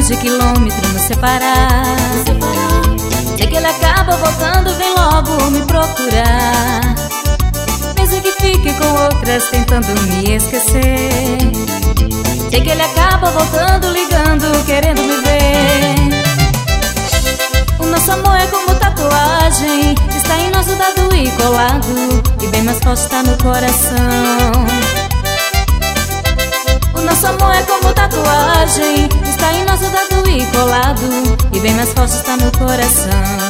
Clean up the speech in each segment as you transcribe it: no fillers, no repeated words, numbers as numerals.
milhões de quilômetros nos separar. Sei que ele acaba voltando, vem logo me procurar. Mesmo que fique com outras tentando me esquecer. Sei que ele acaba voltando, ligando, querendo me ver. O nosso amor é como tatuagem, está em nosso dado e colado, e bem mais forte está no coração. O nosso amor é como tatuagem, está em nosso dado e colado, e bem mais forte está no coração.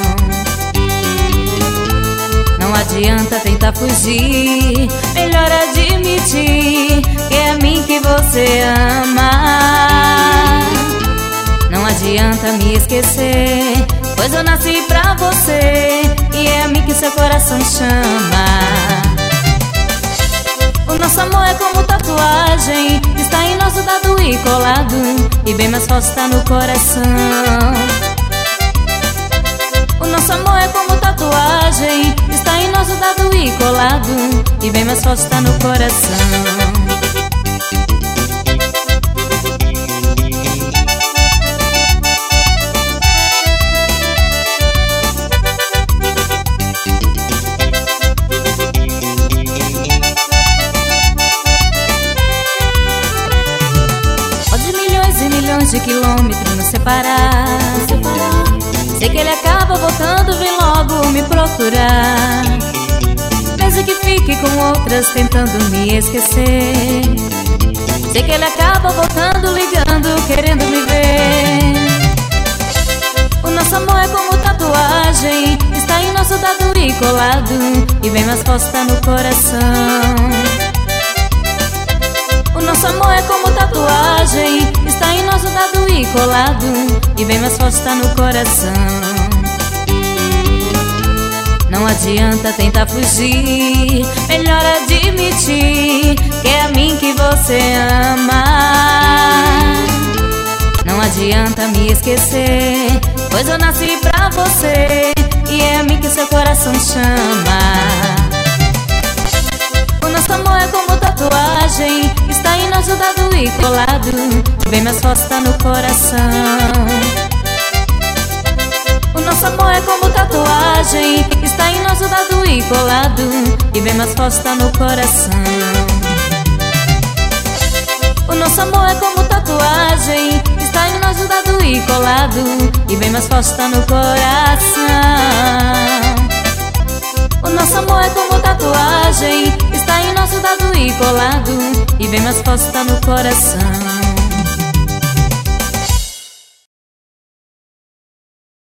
Não adianta tentar fugir, melhor admitir que é a mim que você ama. Não adianta me esquecer, pois eu nasci pra você, e é a mim que seu coração chama. O nosso amor é como tatuagem, está em nosso dado e colado, e bem mais forte está no coração. O nosso amor é como tatuagem, está em nosso dado e colado, e bem mais forte está no coração. De quilômetros nos separar. Sei que ele acaba voltando, vem logo me procurar. Mesmo que fique com outras tentando me esquecer. Sei que ele acaba voltando, ligando, querendo me ver. O nosso amor é como tatuagem, está em nosso dado e colado, e bem mais forte está no coração. O nosso amor é como tatuagem, está em nosso dado e colado, e bem mais forte está no coração. Não adianta tentar fugir, melhor admitir que é a mim que você ama. Não adianta me esquecer, pois eu nasci pra você, e é a mim que seu coração chama. O nosso amor é como tatuagem, está em nosso dado e colado, e bem mais forte está no coração. O nosso amor é como tatuagem, está em nosso dado e colado, e bem mais forte está no coração. O nosso amor é como tatuagem, está em nosso dado e colado, e bem mais forte está no coração. O nosso amor é como tatuagem, está em nosso dado e colado, e bem mais forte está no coração.